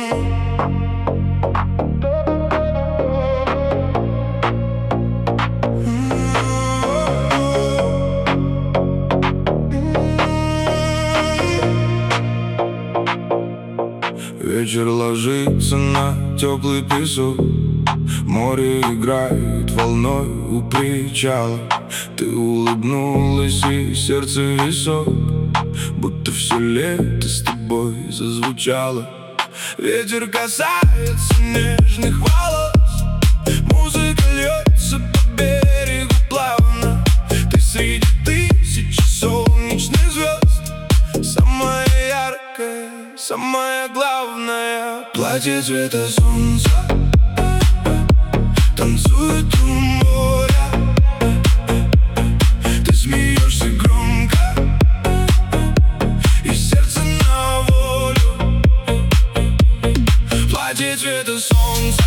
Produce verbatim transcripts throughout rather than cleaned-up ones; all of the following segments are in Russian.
Вечер ложится на теплый песок, море играет волной у причала. Ты улыбнулась, и сердце в висок, будто все лето с тобой зазвучало. Ветер касается нежных волос, музыка льется по берегу плавно. Ты среди тысячи солнечных звезд, самая яркая, самое главное. Платье цвета солнца танцует у моря. Ты смеешься громко, и сердце на волю. Платье цвета солнца,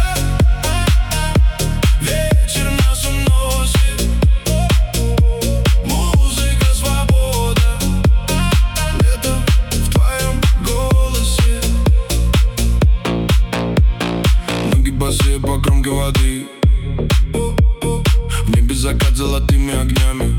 вечер нас уносит. Музыка, свобода, лето в твоем голосе. Ноги босые по кромке воды, в небе закат золотыми огнями.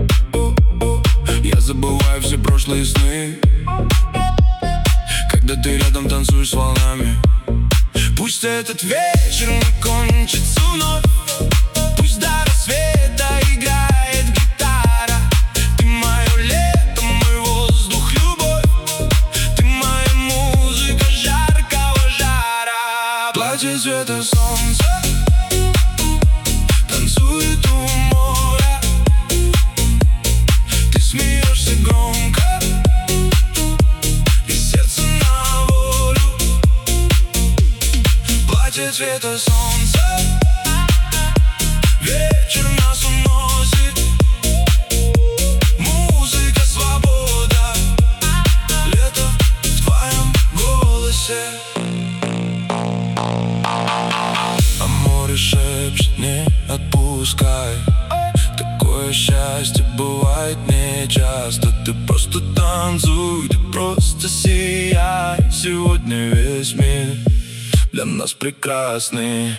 Я забываю все прошлые сны, когда ты рядом танцуешь с волнами. Пусть этот вечер не кончится вновь, пусть до рассвета играет гитара. Ты мое лето, мой воздух, любовь. Ты моя музыка жаркого жара. Платье цвета солнца танцует у моря. Ты смеешься громко, и сердце на волю. Платье цвета солнца, вечер нас уносит. Музыка, свобода, лето в твоем голосе. А море шепчет: не отпускай. Такое счастье бывает нечасто. Ты просто танцуй, ты просто сияй. Сегодня весь мир для нас прекрасный.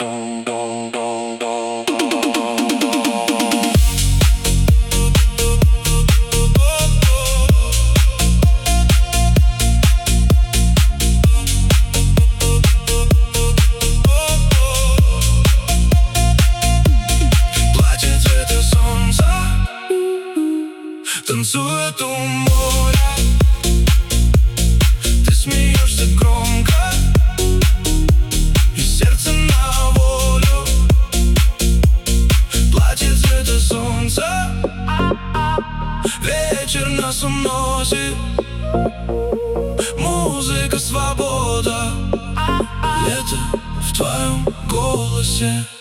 Танцует у моря. Ты смеешься громко, и сердце на волю. Платье цвета солнца, вечер нас уносит. Музыка, свобода, лето в твоем голосе.